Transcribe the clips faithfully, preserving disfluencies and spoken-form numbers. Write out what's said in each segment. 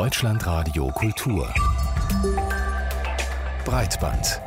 Deutschlandradio Kultur Breitband.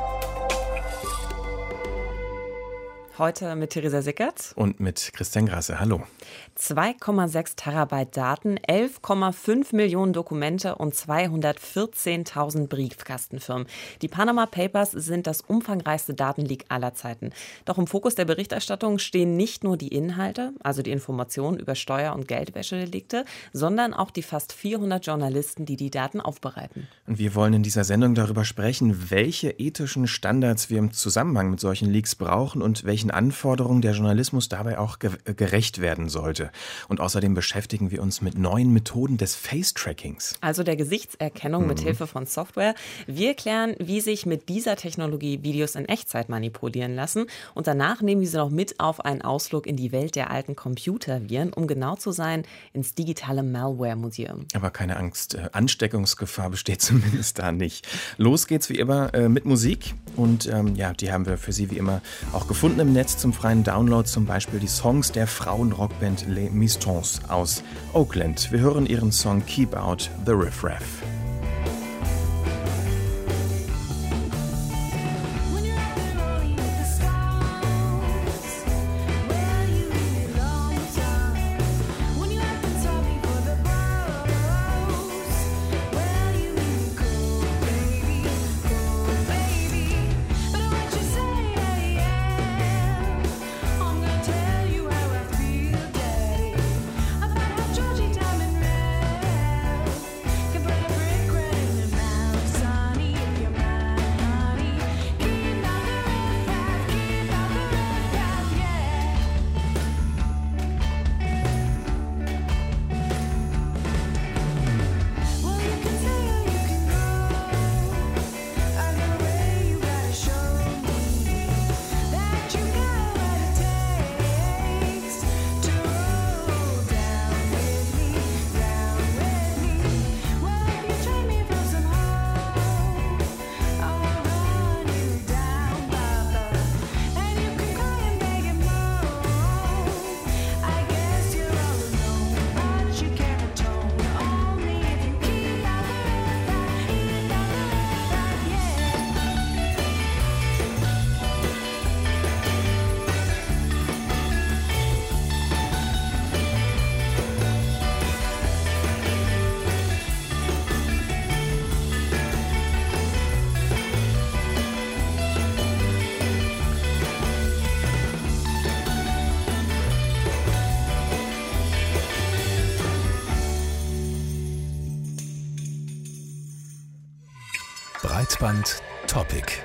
Heute mit Theresa Sickertz und mit Christian Grasse. Hallo. zwei Komma sechs Terabyte Daten, elf Komma fünf Millionen Dokumente und zweihundertvierzehntausend Briefkastenfirmen. Die Panama Papers sind das umfangreichste Datenleak aller Zeiten. Doch im Fokus der Berichterstattung stehen nicht nur die Inhalte, also die Informationen über Steuer- und Geldwäschedelikte, sondern auch die fast vierhundert Journalisten, die die Daten aufbereiten. Und wir wollen in dieser Sendung darüber sprechen, welche ethischen Standards wir im Zusammenhang mit solchen Leaks brauchen und welchen Anforderungen der Journalismus dabei auch ge- gerecht werden sollte. Und außerdem beschäftigen wir uns mit neuen Methoden des Face-Trackings. Also der Gesichtserkennung mhm. mit Hilfe von Software. Wir klären, wie sich mit dieser Technologie Videos in Echtzeit manipulieren lassen. Und danach nehmen wir Sie noch mit auf einen Ausflug in die Welt der alten Computerviren, um genau zu sein, ins digitale Malware-Museum. Aber keine Angst, Ansteckungsgefahr besteht zumindest da nicht. Los geht's wie immer äh, mit Musik. Und ähm, ja, die haben wir für Sie wie immer auch gefunden im Netz zum freien Download, zum Beispiel die Songs der Frauenrockband Les Mistons aus Oakland. Wir hören ihren Song Keep Out the Riff Raff. Breitband Topic.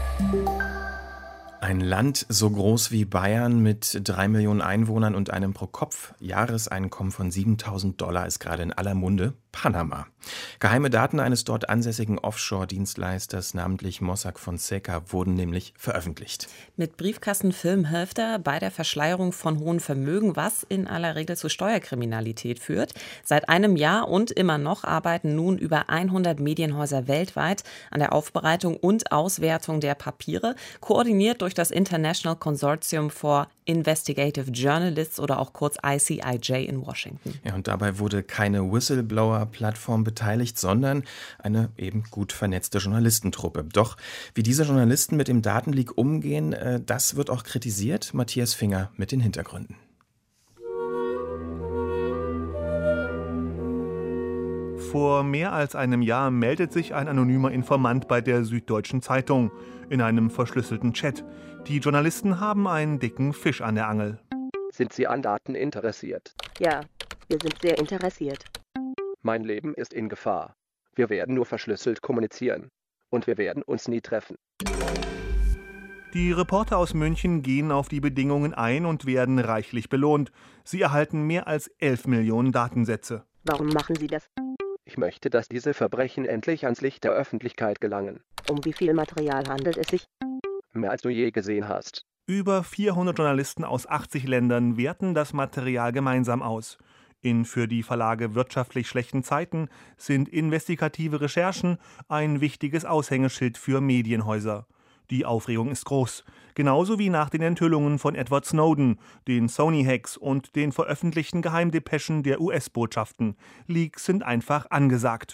Ein Land so groß wie Bayern mit drei Millionen Einwohnern und einem Pro-Kopf-Jahreseinkommen von siebentausend Dollar ist gerade in aller Munde: Panama. Geheime Daten eines dort ansässigen Offshore-Dienstleisters, namentlich Mossack Fonseca, wurden nämlich veröffentlicht. Mit Briefkastenfirmen hilft er bei der Verschleierung von hohen Vermögen, was in aller Regel zu Steuerkriminalität führt. Seit einem Jahr und immer noch arbeiten nun über hundert Medienhäuser weltweit an der Aufbereitung und Auswertung der Papiere, koordiniert durch das International Consortium for Investigative Journalists oder auch kurz I C I J in Washington. Ja, und dabei wurde keine Whistleblower-Plattform beteiligt, sondern eine eben gut vernetzte Journalistentruppe. Doch wie diese Journalisten mit dem Datenleak umgehen, das wird auch kritisiert. Matthias Finger mit den Hintergründen. Vor mehr als einem Jahr meldet sich ein anonymer Informant bei der Süddeutschen Zeitung in einem verschlüsselten Chat. Die Journalisten haben einen dicken Fisch an der Angel. Sind Sie an Daten interessiert? Ja, wir sind sehr interessiert. Mein Leben ist in Gefahr. Wir werden nur verschlüsselt kommunizieren. Und wir werden uns nie treffen. Die Reporter aus München gehen auf die Bedingungen ein und werden reichlich belohnt. Sie erhalten mehr als elf Millionen Datensätze. Warum machen Sie das? Ich möchte, dass diese Verbrechen endlich ans Licht der Öffentlichkeit gelangen. Um wie viel Material handelt es sich? Mehr als du je gesehen hast. Über vierhundert Journalisten aus achtzig Ländern werten das Material gemeinsam aus. In für die Verlage wirtschaftlich schlechten Zeiten sind investigative Recherchen ein wichtiges Aushängeschild für Medienhäuser. Die Aufregung ist groß. Genauso wie nach den Enthüllungen von Edward Snowden, den Sony-Hacks und den veröffentlichten Geheimdepeschen der U S-Botschaften. Leaks sind einfach angesagt.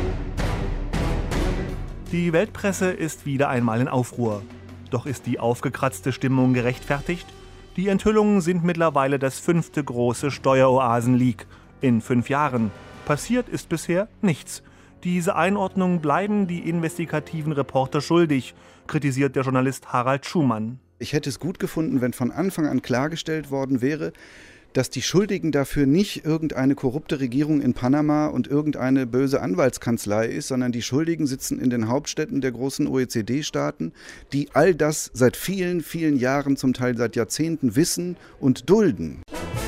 Die Weltpresse ist wieder einmal in Aufruhr. Doch ist die aufgekratzte Stimmung gerechtfertigt? Die Enthüllungen sind mittlerweile das fünfte große Steueroasen-Leak in fünf Jahren. Passiert ist bisher nichts. Diese Einordnung bleiben die investigativen Reporter schuldig, kritisiert der Journalist Harald Schumann. Ich hätte es gut gefunden, wenn von Anfang an klargestellt worden wäre, dass die Schuldigen dafür nicht irgendeine korrupte Regierung in Panama und irgendeine böse Anwaltskanzlei ist, sondern die Schuldigen sitzen in den Hauptstädten der großen O E C D-Staaten, die all das seit vielen, vielen Jahren, zum Teil seit Jahrzehnten wissen und dulden.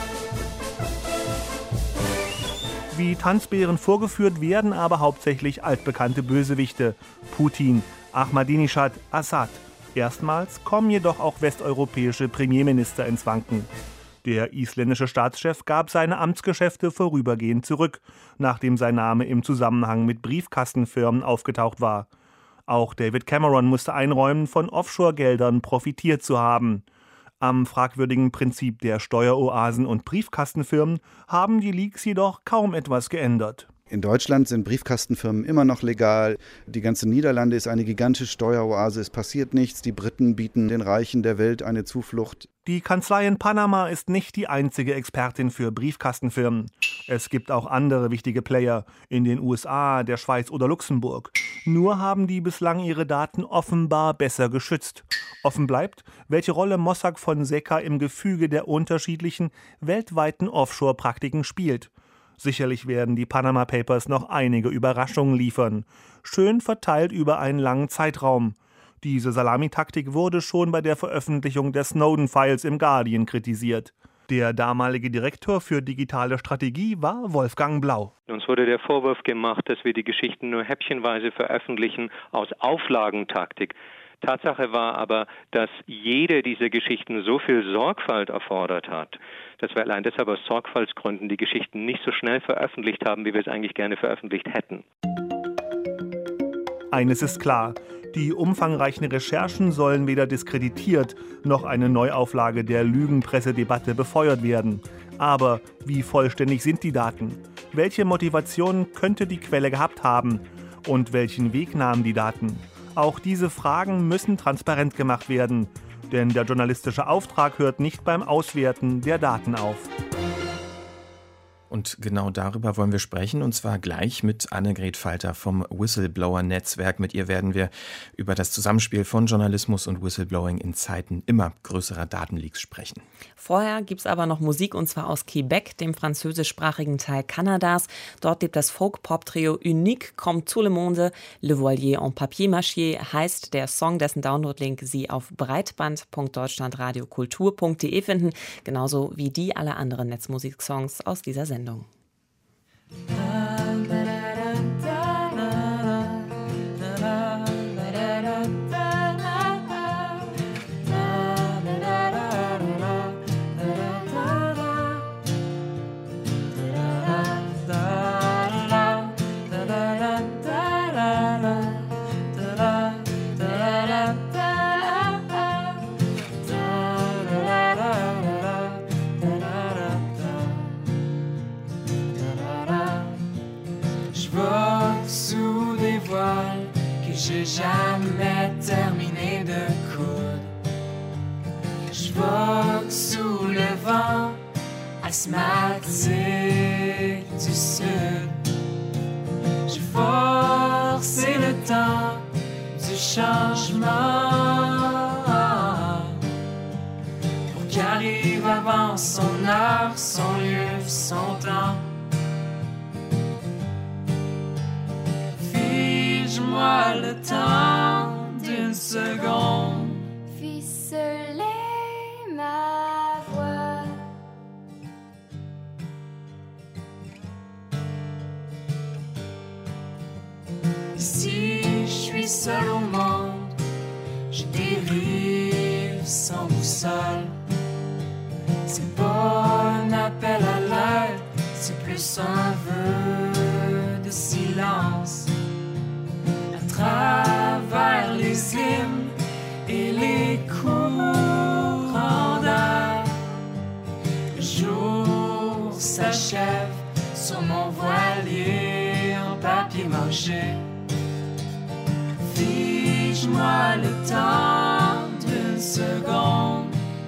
Wie Tanzbären vorgeführt werden aber hauptsächlich altbekannte Bösewichte: Putin, Ahmadinejad, Assad. Erstmals kommen jedoch auch westeuropäische Premierminister ins Wanken. Der isländische Staatschef gab seine Amtsgeschäfte vorübergehend zurück, nachdem sein Name im Zusammenhang mit Briefkastenfirmen aufgetaucht war. Auch David Cameron musste einräumen, von Offshore-Geldern profitiert zu haben. Am fragwürdigen Prinzip der Steueroasen und Briefkastenfirmen haben die Leaks jedoch kaum etwas geändert. In Deutschland sind Briefkastenfirmen immer noch legal. Die ganze Niederlande ist eine gigantische Steueroase. Es passiert nichts. Die Briten bieten den Reichen der Welt eine Zuflucht. Die Kanzlei in Panama ist nicht die einzige Expertin für Briefkastenfirmen. Es gibt auch andere wichtige Player in den U S A, der Schweiz oder Luxemburg. Nur haben die bislang ihre Daten offenbar besser geschützt. Offen bleibt, welche Rolle Mossack Fonseca im Gefüge der unterschiedlichen weltweiten Offshore-Praktiken spielt. Sicherlich werden die Panama Papers noch einige Überraschungen liefern, schön verteilt über einen langen Zeitraum. Diese Salamitaktik wurde schon bei der Veröffentlichung der Snowden-Files im Guardian kritisiert. Der damalige Direktor für digitale Strategie war Wolfgang Blau. Uns wurde der Vorwurf gemacht, dass wir die Geschichten nur häppchenweise veröffentlichen aus Auflagentaktik. Tatsache war aber, dass jede dieser Geschichten so viel Sorgfalt erfordert hat, dass wir allein deshalb aus Sorgfaltsgründen die Geschichten nicht so schnell veröffentlicht haben, wie wir es eigentlich gerne veröffentlicht hätten. Eines ist klar: Die umfangreichen Recherchen sollen weder diskreditiert noch eine Neuauflage der Lügenpressedebatte befeuert werden. Aber wie vollständig sind die Daten? Welche Motivation könnte die Quelle gehabt haben? Und welchen Weg nahmen die Daten? Auch diese Fragen müssen transparent gemacht werden, denn der journalistische Auftrag hört nicht beim Auswerten der Daten auf. Und genau darüber wollen wir sprechen, und zwar gleich mit Annegret Falter vom Whistleblower-Netzwerk. Mit ihr werden wir über das Zusammenspiel von Journalismus und Whistleblowing in Zeiten immer größerer Datenleaks sprechen. Vorher gibt es aber noch Musik, und zwar aus Quebec, dem französischsprachigen Teil Kanadas. Dort lebt das Folk-Pop-Trio Unique comme tout le monde. Le Voilier en papier-mâché heißt der Song, dessen Download-Link Sie auf breitband punkt deutschlandradiokultur punkt de finden, genauso wie die aller anderen Netzmusik-Songs aus dieser Sendung. J'ai jamais terminé de coudre. Je vogue sous le vent asthmatique du sud. J'ai forcé le temps du changement pour qu'arrive avant son heure, son lieu, son temps. Fige-moi le temps d'une seconde. Ficeler ma voix. Si je suis seul au monde, je dérive sans boussole. C'est pas un appel à l'aide, c'est plus un vœu de silence. À travers les hymnes et les courants d'air. Le jour s'achève sur mon voilier en papier mâché. Fige-moi le temps d'une seconde.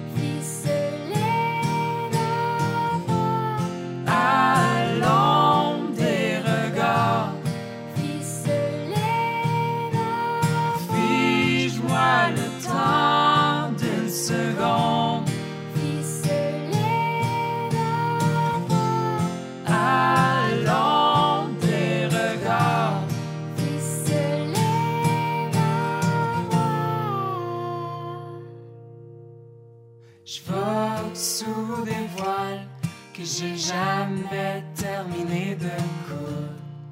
Ficelé d'avoine, À l'ombre des regards. ficelé d'avoine, Fige-moi le temps d'une seconde. ficelé d'avoine, À l'ombre des regards. ficelé d'avoine. Je vogue sous des voiles que j'ai jamais terminé de coudre.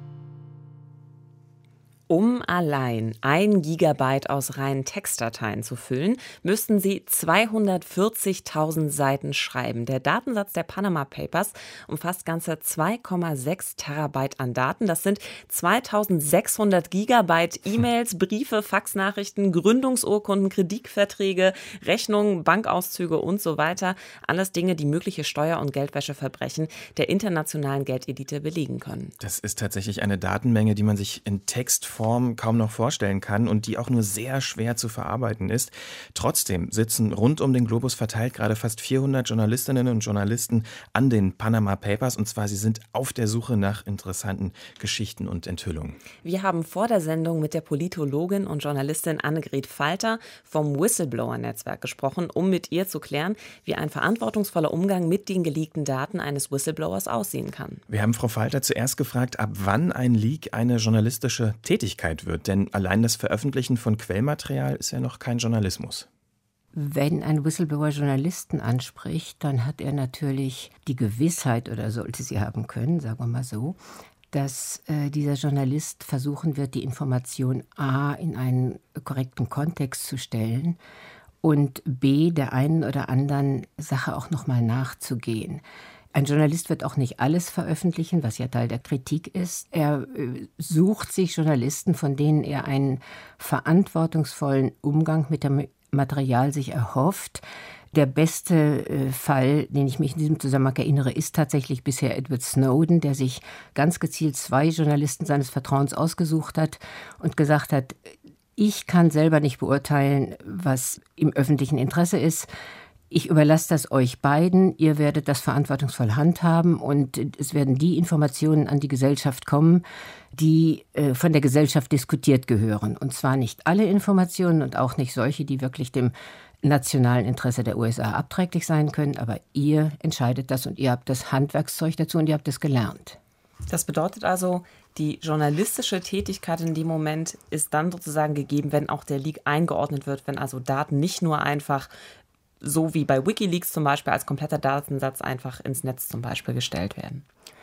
Um allein ein Gigabyte aus reinen Textdateien zu füllen, müssten Sie zweihundertvierzigtausend Seiten schreiben. Der Datensatz der Panama Papers umfasst ganze zwei Komma sechs Terabyte an Daten. Das sind zweitausendsechshundert Gigabyte E-Mails, Briefe, Faxnachrichten, Gründungsurkunden, Kreditverträge, Rechnungen, Bankauszüge und so weiter. Alles Dinge, die mögliche Steuer- und Geldwäscheverbrechen der internationalen Geldelite belegen können. Das ist tatsächlich eine Datenmenge, die man sich in Textform kaum noch vorstellen kann und die auch nur sehr schwer zu verarbeiten ist. Trotzdem sitzen rund um den Globus verteilt gerade fast vierhundert Journalistinnen und Journalisten an den Panama Papers, und zwar sie sind auf der Suche nach interessanten Geschichten und Enthüllungen. Wir haben vor der Sendung mit der Politologin und Journalistin Annegret Falter vom Whistleblower-Netzwerk gesprochen, um mit ihr zu klären, wie ein verantwortungsvoller Umgang mit den geleakten Daten eines Whistleblowers aussehen kann. Wir haben Frau Falter zuerst gefragt, ab wann ein Leak eine journalistische Tätigkeit wird, denn allein das Veröffentlichen von Quellmaterial ist ja noch kein Journalismus. Wenn ein Whistleblower Journalisten anspricht, dann hat er natürlich die Gewissheit, oder sollte sie haben können, sagen wir mal so, dass äh, dieser Journalist versuchen wird, die Information A in einen korrekten Kontext zu stellen und B der einen oder anderen Sache auch nochmal nachzugehen. Ein Journalist wird auch nicht alles veröffentlichen, was ja Teil der Kritik ist. Er äh, sucht sich Journalisten, von denen er einen verantwortungsvollen Umgang mit dem Material sich erhofft. Der beste äh, Fall, den ich mich in diesem Zusammenhang erinnere, ist tatsächlich bisher Edward Snowden, der sich ganz gezielt zwei Journalisten seines Vertrauens ausgesucht hat und gesagt hat, ich kann selber nicht beurteilen, was im öffentlichen Interesse ist. Ich überlasse das euch beiden, ihr werdet das verantwortungsvoll handhaben und es werden die Informationen an die Gesellschaft kommen, die äh, von der Gesellschaft diskutiert gehören. Und zwar nicht alle Informationen und auch nicht solche, die wirklich dem nationalen Interesse der U S A abträglich sein können, aber ihr entscheidet das und ihr habt das Handwerkszeug dazu und ihr habt es gelernt. Das bedeutet also, die journalistische Tätigkeit in dem Moment ist dann sozusagen gegeben, wenn auch der Leak eingeordnet wird, wenn also Daten nicht nur einfach so wie bei WikiLeaks zum Beispiel als kompletter Datensatz einfach ins Netz zum Beispiel gestellt werden.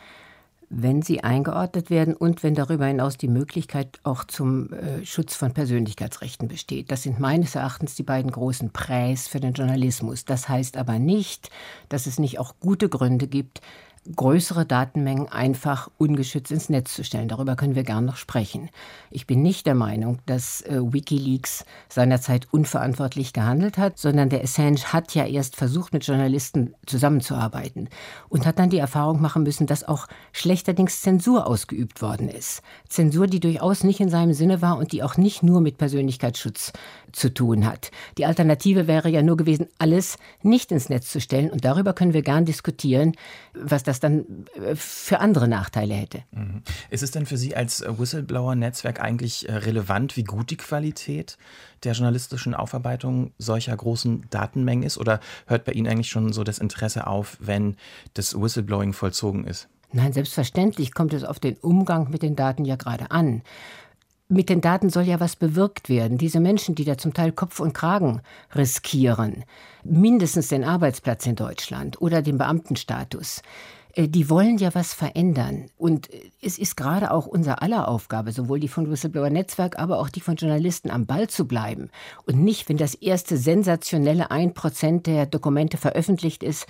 Wenn sie eingeordnet werden und wenn darüber hinaus die Möglichkeit auch zum äh, Schutz von Persönlichkeitsrechten besteht. Das sind meines Erachtens die beiden großen Präs für den Journalismus. Das heißt aber nicht, dass es nicht auch gute Gründe gibt, größere Datenmengen einfach ungeschützt ins Netz zu stellen. Darüber können wir gern noch sprechen. Ich bin nicht der Meinung, dass äh, WikiLeaks seinerzeit unverantwortlich gehandelt hat, sondern der Assange hat ja erst versucht, mit Journalisten zusammenzuarbeiten und hat dann die Erfahrung machen müssen, dass auch schlechterdings Zensur ausgeübt worden ist. Zensur, die durchaus nicht in seinem Sinne war und die auch nicht nur mit Persönlichkeitsschutz zu tun hat. Die Alternative wäre ja nur gewesen, alles nicht ins Netz zu stellen. Und darüber können wir gern diskutieren, was das dann für andere Nachteile hätte. Mhm. Ist es denn für Sie als Whistleblower-Netzwerk eigentlich relevant, wie gut die Qualität der journalistischen Aufarbeitung solcher großen Datenmengen ist? Oder hört bei Ihnen eigentlich schon so das Interesse auf, wenn das Whistleblowing vollzogen ist? Nein, selbstverständlich kommt es auf den Umgang mit den Daten ja gerade an. Mit den Daten soll ja was bewirkt werden. Diese Menschen, die da zum Teil Kopf und Kragen riskieren, mindestens den Arbeitsplatz in Deutschland oder den Beamtenstatus, die wollen ja was verändern. Und es ist gerade auch unser aller Aufgabe, sowohl die von Whistleblower-Netzwerk, aber auch die von Journalisten, am Ball zu bleiben. Und nicht, wenn das erste sensationelle ein Prozent der Dokumente veröffentlicht ist,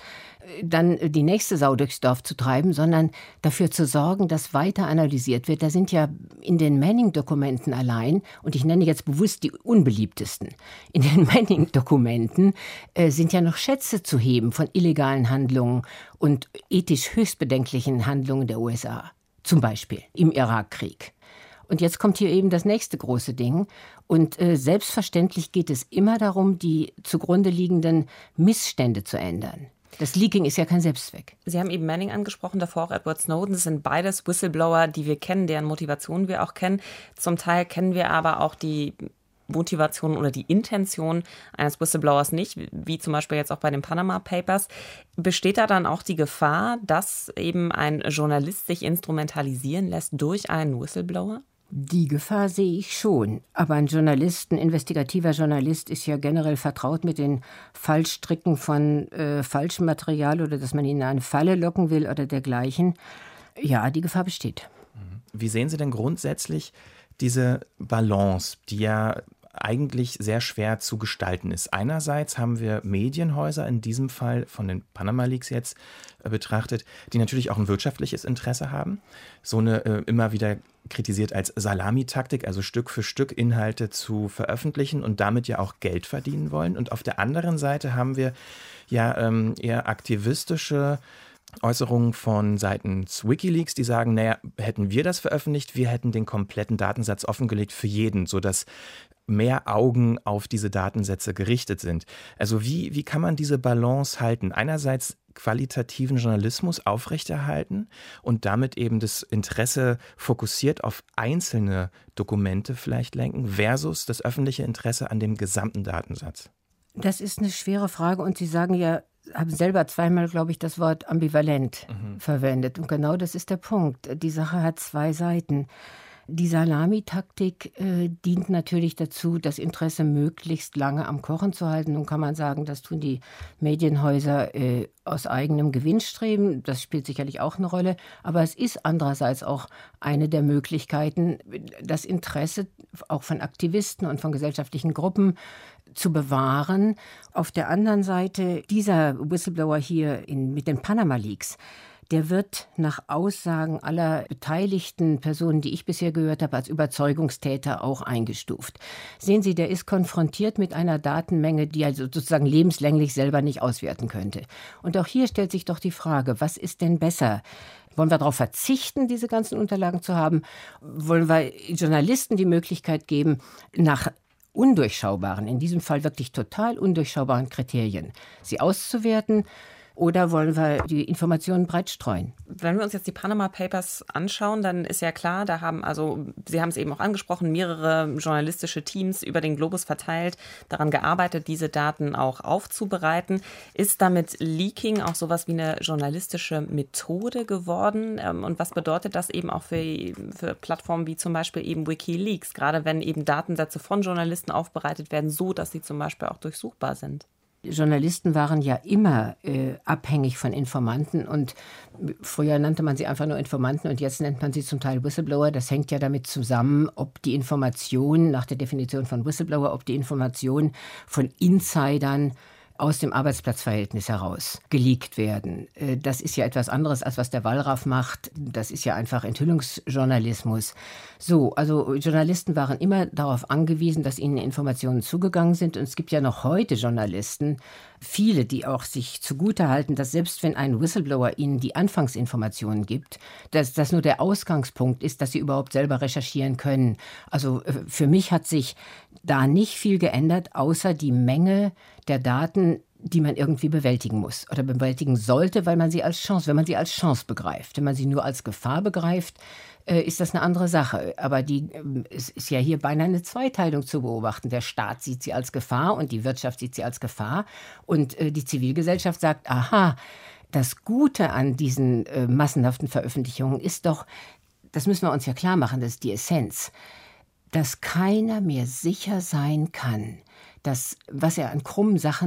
dann die nächste Sau durchs Dorf zu treiben, sondern dafür zu sorgen, dass weiter analysiert wird. Da sind ja in den Manning-Dokumenten allein, und ich nenne jetzt bewusst die unbeliebtesten, in den Manning-Dokumenten äh, sind ja noch Schätze zu heben von illegalen Handlungen und ethisch höchst bedenklichen Handlungen der U S A. Zum Beispiel im Irakkrieg. Und jetzt kommt hier eben das nächste große Ding. Und äh, selbstverständlich geht es immer darum, die zugrunde liegenden Missstände zu ändern. Das Leaking ist ja kein Selbstzweck. Sie haben eben Manning angesprochen, davor auch Edward Snowden. Das sind beides Whistleblower, die wir kennen, deren Motivation wir auch kennen. Zum Teil kennen wir aber auch die Motivation oder die Intention eines Whistleblowers nicht, wie zum Beispiel jetzt auch bei den Panama Papers. Besteht da dann auch die Gefahr, dass eben ein Journalist sich instrumentalisieren lässt durch einen Whistleblower? Die Gefahr sehe ich schon. Aber ein Journalist, ein investigativer Journalist ist ja generell vertraut mit den Fallstricken von äh, falschem Material oder dass man ihn in eine Falle locken will oder dergleichen. Ja, die Gefahr besteht. Wie sehen Sie denn grundsätzlich diese Balance, die ja eigentlich sehr schwer zu gestalten ist? Einerseits haben wir Medienhäuser, in diesem Fall von den Panama Leaks jetzt äh, betrachtet, die natürlich auch ein wirtschaftliches Interesse haben. So eine äh, immer wieder kritisiert als Salamitaktik, also Stück für Stück Inhalte zu veröffentlichen und damit ja auch Geld verdienen wollen. Und auf der anderen Seite haben wir ja ähm, eher aktivistische Äußerungen von seitens WikiLeaks, die sagen, naja, hätten wir das veröffentlicht, wir hätten den kompletten Datensatz offengelegt für jeden, sodass mehr Augen auf diese Datensätze gerichtet sind. Also wie, wie kann man diese Balance halten? Einerseits qualitativen Journalismus aufrechterhalten und damit eben das Interesse fokussiert auf einzelne Dokumente vielleicht lenken, versus das öffentliche Interesse an dem gesamten Datensatz? Das ist eine schwere Frage und Sie sagen ja, haben selber zweimal, glaube ich, das Wort ambivalent mhm. verwendet. Und genau das ist der Punkt. Die Sache hat zwei Seiten. Die Salamitaktik äh, dient natürlich dazu, das Interesse möglichst lange am Kochen zu halten. Nun kann man sagen, das tun die Medienhäuser äh, aus eigenem Gewinnstreben. Das spielt sicherlich auch eine Rolle. Aber es ist andererseits auch eine der Möglichkeiten, das Interesse auch von Aktivisten und von gesellschaftlichen Gruppen zu bewahren. Auf der anderen Seite, dieser Whistleblower hier in, mit den Panama Leaks, der wird nach Aussagen aller beteiligten Personen, die ich bisher gehört habe, als Überzeugungstäter auch eingestuft. Sehen Sie, der ist konfrontiert mit einer Datenmenge, die er sozusagen lebenslänglich selber nicht auswerten könnte. Und auch hier stellt sich doch die Frage, was ist denn besser? Wollen wir darauf verzichten, diese ganzen Unterlagen zu haben? Wollen wir Journalisten die Möglichkeit geben, nach undurchschaubaren, in diesem Fall wirklich total undurchschaubaren Kriterien sie auszuwerten? Oder wollen wir die Informationen breit streuen? Wenn wir uns jetzt die Panama Papers anschauen, dann ist ja klar, da haben also, Sie haben es eben auch angesprochen, mehrere journalistische Teams über den Globus verteilt, daran gearbeitet, diese Daten auch aufzubereiten. Ist damit Leaking auch sowas wie eine journalistische Methode geworden? Und was bedeutet das eben auch für, für Plattformen wie zum Beispiel eben WikiLeaks, gerade wenn eben Datensätze von Journalisten aufbereitet werden, so dass sie zum Beispiel auch durchsuchbar sind? Journalisten waren ja immer äh, abhängig von Informanten und früher nannte man sie einfach nur Informanten und jetzt nennt man sie zum Teil Whistleblower. Das hängt ja damit zusammen, ob die Information, nach der Definition von Whistleblower, ob die Information von Insidern aus dem Arbeitsplatzverhältnis heraus geleakt werden. Das ist ja etwas anderes, als was der Wallraff macht. Das ist ja einfach Enthüllungsjournalismus. So, also Journalisten waren immer darauf angewiesen, dass ihnen Informationen zugegangen sind. Und es gibt ja noch heute Journalisten, viele, die auch sich zugutehalten, dass selbst wenn ein Whistleblower ihnen die Anfangsinformationen gibt, dass das nur der Ausgangspunkt ist, dass sie überhaupt selber recherchieren können. Also für mich hat sich da nicht viel geändert, außer die Menge der Daten, die man irgendwie bewältigen muss oder bewältigen sollte, weil man sie als Chance, wenn man sie als Chance begreift. Wenn man sie nur als Gefahr begreift, äh, ist das eine andere Sache. Aber die, äh, es ist ja hier beinahe eine Zweiteilung zu beobachten. Der Staat sieht sie als Gefahr und die Wirtschaft sieht sie als Gefahr. Und äh, die Zivilgesellschaft sagt, aha, das Gute an diesen äh, massenhaften Veröffentlichungen ist doch, das müssen wir uns ja klar machen, das ist die Essenz, dass keiner mehr sicher sein kann, dass, was er an krummen Sachen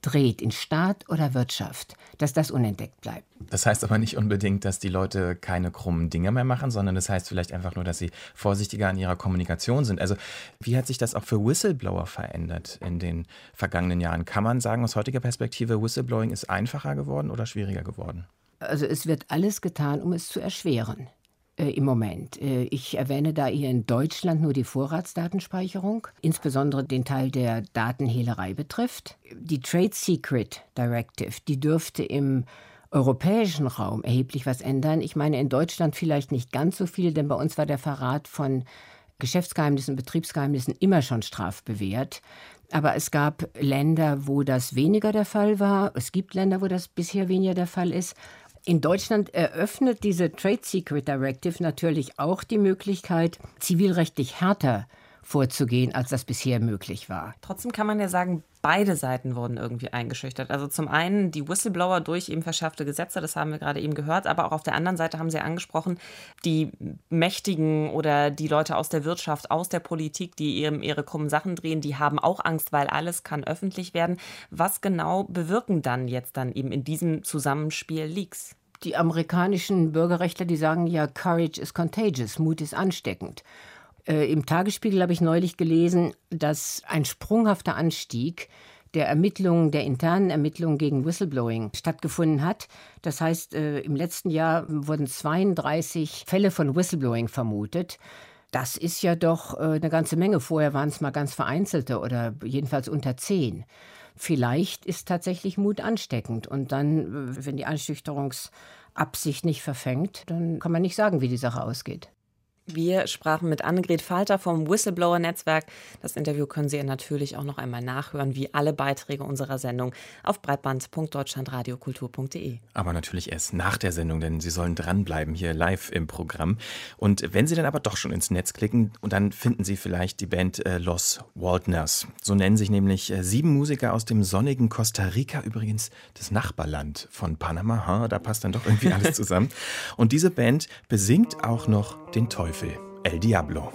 dreht, in Staat oder Wirtschaft, dass das unentdeckt bleibt. Das heißt aber nicht unbedingt, dass die Leute keine krummen Dinge mehr machen, sondern das heißt vielleicht einfach nur, dass sie vorsichtiger an ihrer Kommunikation sind. Also wie hat sich das auch für Whistleblower verändert in den vergangenen Jahren? Kann man sagen, aus heutiger Perspektive, Whistleblowing ist einfacher geworden oder schwieriger geworden? Also es wird alles getan, um es zu erschweren. Äh, im Moment. Äh, ich erwähne da hier in Deutschland nur die Vorratsdatenspeicherung, insbesondere den Teil, der Datenhehlerei betrifft. Die Trade Secret Directive, die dürfte im europäischen Raum erheblich was ändern. Ich meine, in Deutschland vielleicht nicht ganz so viel, denn bei uns war der Verrat von Geschäftsgeheimnissen, Betriebsgeheimnissen immer schon strafbewehrt. Aber es gab Länder, wo das weniger der Fall war. Es gibt Länder, wo das bisher weniger der Fall ist. In Deutschland eröffnet diese Trade Secret Directive natürlich auch die Möglichkeit, zivilrechtlich härter vorzugehen, als das bisher möglich war. Trotzdem kann man ja sagen, beide Seiten wurden irgendwie eingeschüchtert. Also zum einen die Whistleblower durch eben verschärfte Gesetze, das haben wir gerade eben gehört, aber auch auf der anderen Seite haben Sie angesprochen, die Mächtigen oder die Leute aus der Wirtschaft, aus der Politik, die eben ihre krummen Sachen drehen, die haben auch Angst, weil alles kann öffentlich werden. Was genau bewirken dann jetzt dann eben in diesem Zusammenspiel Leaks? Die amerikanischen Bürgerrechtler, die sagen ja, Courage is contagious, Mut ist ansteckend. Äh, Im Tagesspiegel habe ich neulich gelesen, dass ein sprunghafter Anstieg der Ermittlungen, der internen Ermittlungen gegen Whistleblowing stattgefunden hat. Das heißt, äh, im letzten Jahr wurden zweiunddreißig Fälle von Whistleblowing vermutet. Das ist ja doch äh, eine ganze Menge. Vorher waren es mal ganz vereinzelte oder jedenfalls unter zehn. Vielleicht ist tatsächlich Mut ansteckend. Und dann, wenn die Einschüchterungsabsicht nicht verfängt, dann kann man nicht sagen, wie die Sache ausgeht. Wir sprachen mit Annegret Falter vom Whistleblower-Netzwerk. Das Interview können Sie natürlich auch noch einmal nachhören, wie alle Beiträge unserer Sendung auf breitband punkt deutschlandradiokultur punkt de. Aber natürlich erst nach der Sendung, denn Sie sollen dranbleiben hier live im Programm. Und wenn Sie dann aber doch schon ins Netz klicken, und dann finden Sie vielleicht die Band äh, Los Waltners. So nennen sich nämlich äh, sieben Musiker aus dem sonnigen Costa Rica, übrigens das Nachbarland von Panama. Ha, da passt dann doch irgendwie alles zusammen. Und diese Band besingt auch noch den Teufel. El Diablo.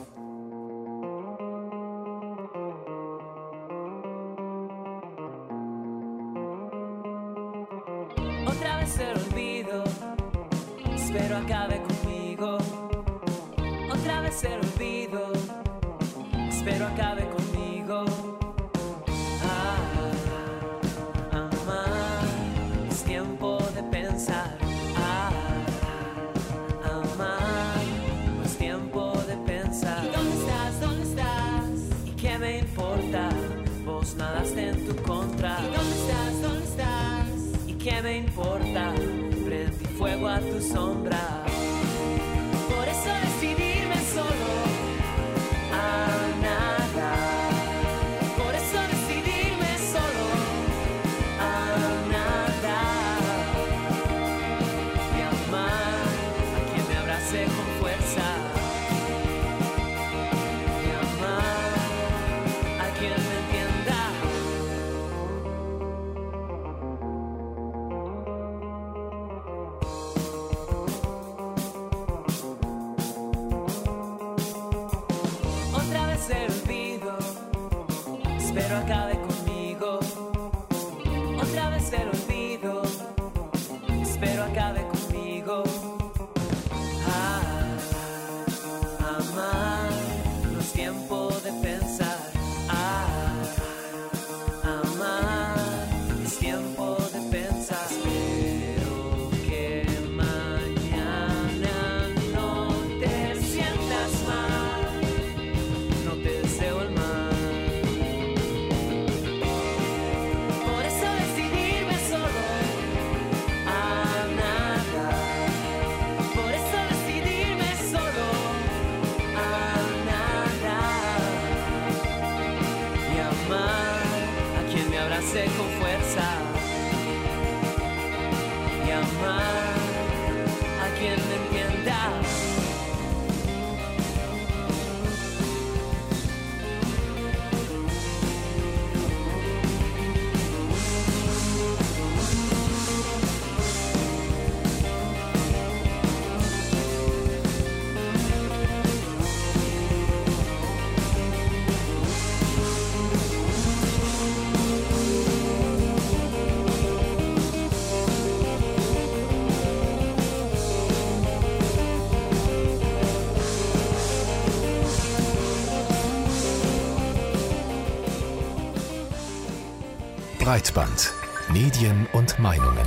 Otra vez el olvido, espero acabe conmigo. Otra vez el olvido, espero acabe conmigo. Ah, amar, es tiempo de pensar. Ah, amar. Tiempo de pensar. ¿Y dónde estás? ¿Dónde estás? ¿Y qué me importa? Vos nadaste en tu contra. ¿Y dónde estás? ¿Dónde estás? ¿Y qué me importa? Prendí fuego a tu sombra. Por eso decidirme solo a nada. Por eso decidirme solo a nada. Y amar a quien me abrace con fuerza. Espero acabe conmigo. Otra vez el olvido. Espero acabe conmigo. Ah, amar. No es tiempo de pensar. Ah, amar. Es tiempo de pensar. Espero que mañana no te sientas mal. No te deseo el mal. Con fuerza y amar a quien me entienda. Breitband. Medien und Meinungen.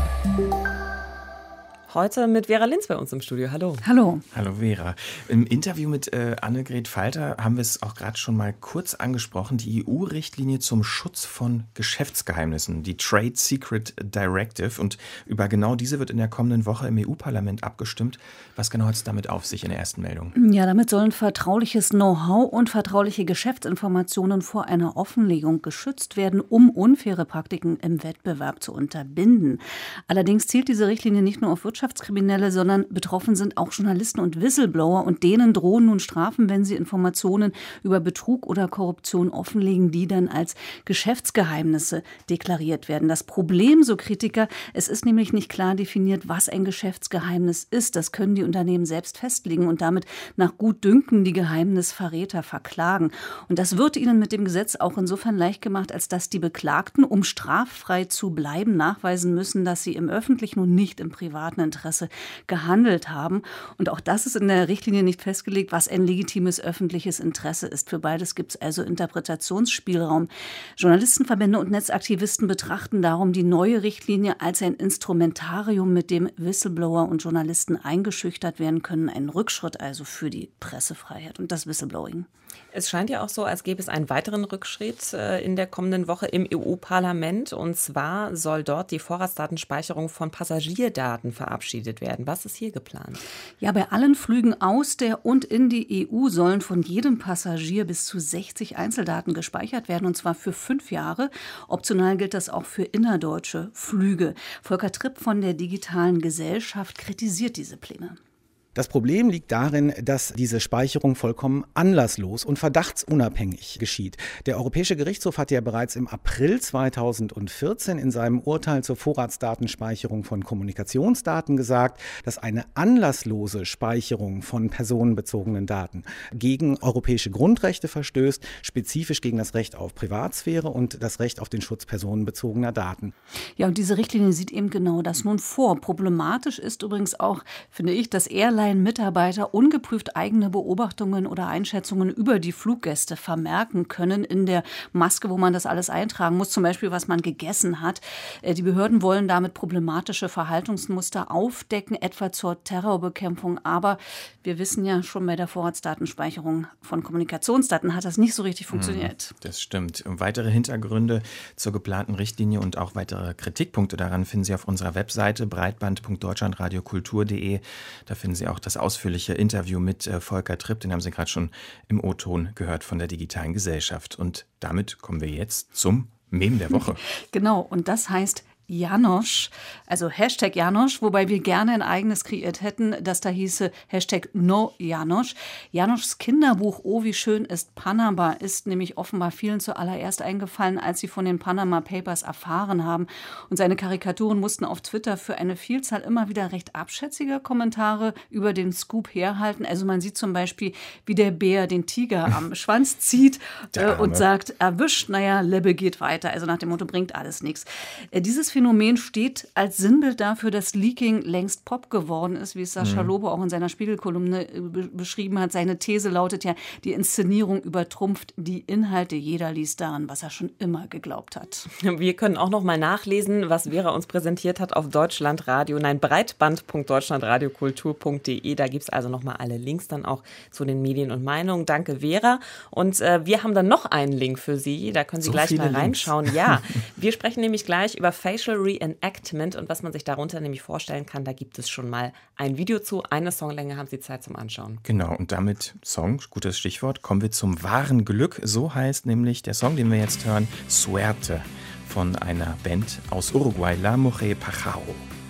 Heute mit Vera Linz bei uns im Studio. Hallo. Hallo. Hallo Vera. Im Interview mit äh, Annegret Falter haben wir es auch gerade schon mal kurz angesprochen. Die E U-Richtlinie zum Schutz von Geschäftsgeheimnissen, die Trade Secret Directive. Und über genau diese wird in der kommenden Woche im E U-Parlament abgestimmt. Was genau hat es damit auf sich in der ersten Meldung? Ja, damit sollen vertrauliches Know-how und vertrauliche Geschäftsinformationen vor einer Offenlegung geschützt werden, um unfaire Praktiken im Wettbewerb zu unterbinden. Allerdings zielt diese Richtlinie nicht nur auf Wirtschaftskriminelle, sondern betroffen sind auch Journalisten und Whistleblower und denen drohen nun Strafen, wenn sie Informationen über Betrug oder Korruption offenlegen, die dann als Geschäftsgeheimnisse deklariert werden. Das Problem, so Kritiker, es ist nämlich nicht klar definiert, was ein Geschäftsgeheimnis ist. Das können die Unternehmen selbst festlegen und damit nach Gutdünken die Geheimnisverräter verklagen. Und das wird ihnen mit dem Gesetz auch insofern leicht gemacht, als dass die Beklagten, um straffrei zu bleiben, nachweisen müssen, dass sie im öffentlichen und nicht im privaten Interesse gehandelt haben. Und auch das ist in der Richtlinie nicht festgelegt, was ein legitimes öffentliches Interesse ist. Für beides gibt es also Interpretationsspielraum. Journalistenverbände und Netzaktivisten betrachten darum die neue Richtlinie als ein Instrumentarium, mit dem Whistleblower und Journalisten eingeschüchtert werden können. Ein Rückschritt also für die Pressefreiheit und das Whistleblowing. Es scheint ja auch so, als gäbe es einen weiteren Rückschritt in der kommenden Woche im E U-Parlament. Und zwar soll dort die Vorratsdatenspeicherung von Passagierdaten verabschiedet werden. Was ist hier geplant? Ja, bei allen Flügen aus der und in die E U sollen von jedem Passagier bis zu sechzig Einzeldaten gespeichert werden, und zwar für fünf Jahre. Optional gilt das auch für innerdeutsche Flüge. Volker Tripp von der Digitalen Gesellschaft kritisiert diese Pläne. Das Problem liegt darin, dass diese Speicherung vollkommen anlasslos und verdachtsunabhängig geschieht. Der Europäische Gerichtshof hat ja bereits im April zweitausendvierzehn in seinem Urteil zur Vorratsdatenspeicherung von Kommunikationsdaten gesagt, dass eine anlasslose Speicherung von personenbezogenen Daten gegen europäische Grundrechte verstößt, spezifisch gegen das Recht auf Privatsphäre und das Recht auf den Schutz personenbezogener Daten. Ja, und diese Richtlinie sieht eben genau das nun vor. Problematisch ist übrigens auch, finde ich, dass Airline Mitarbeiter ungeprüft eigene Beobachtungen oder Einschätzungen über die Fluggäste vermerken können in der Maske, wo man das alles eintragen muss, zum Beispiel, was man gegessen hat. Die Behörden wollen damit problematische Verhaltensmuster aufdecken, etwa zur Terrorbekämpfung. Aber wir wissen ja schon, bei der Vorratsdatenspeicherung von Kommunikationsdaten hat das nicht so richtig funktioniert. Das stimmt. Weitere Hintergründe zur geplanten Richtlinie und auch weitere Kritikpunkte daran finden Sie auf unserer Webseite breitband punkt deutschlandradiokultur punkt de. Da finden Sie auch das ausführliche Interview mit äh, Volker Tripp, den haben Sie gerade schon im O-Ton gehört von der Digitalen Gesellschaft. Und damit kommen wir jetzt zum Meme der Woche. Genau, und das heißt Janosch, also Hashtag Janosch, wobei wir gerne ein eigenes kreiert hätten, das da hieße Hashtag No Janosch. Janoschs Kinderbuch Oh, wie schön ist Panama ist nämlich offenbar vielen zuallererst eingefallen, als sie von den Panama Papers erfahren haben. Und seine Karikaturen mussten auf Twitter für eine Vielzahl immer wieder recht abschätziger Kommentare über den Scoop herhalten. Also man sieht zum Beispiel, wie der Bär den Tiger am Schwanz zieht äh, und sagt, erwischt, naja, Lebbe geht weiter. Also nach dem Motto, bringt alles nichts. Äh, dieses Phänomen steht als Sinnbild dafür, dass Leaking längst Pop geworden ist, wie es Sascha mhm. Lobo auch in seiner Spiegelkolumne be- beschrieben hat. Seine These lautet ja, die Inszenierung übertrumpft die Inhalte. Jeder liest daran, was er schon immer geglaubt hat. Wir können auch noch mal nachlesen, was Vera uns präsentiert hat auf Deutschlandradio, nein, breitband punkt deutschlandradiokultur punkt de. Da gibt es also noch mal alle Links dann auch zu den Medien und Meinungen. Danke, Vera. Und äh, wir haben dann noch einen Link für Sie. Da können Sie so gleich mal Links. reinschauen. Ja, wir sprechen nämlich gleich über Facial Reenactment und was man sich darunter nämlich vorstellen kann. Da gibt es schon mal ein Video zu. Eine Songlänge haben Sie Zeit zum Anschauen. Genau, und damit Song, gutes Stichwort, kommen wir zum wahren Glück. So heißt nämlich der Song, den wir jetzt hören, Suerte von einer Band aus Uruguay, La Mujer Pajaro.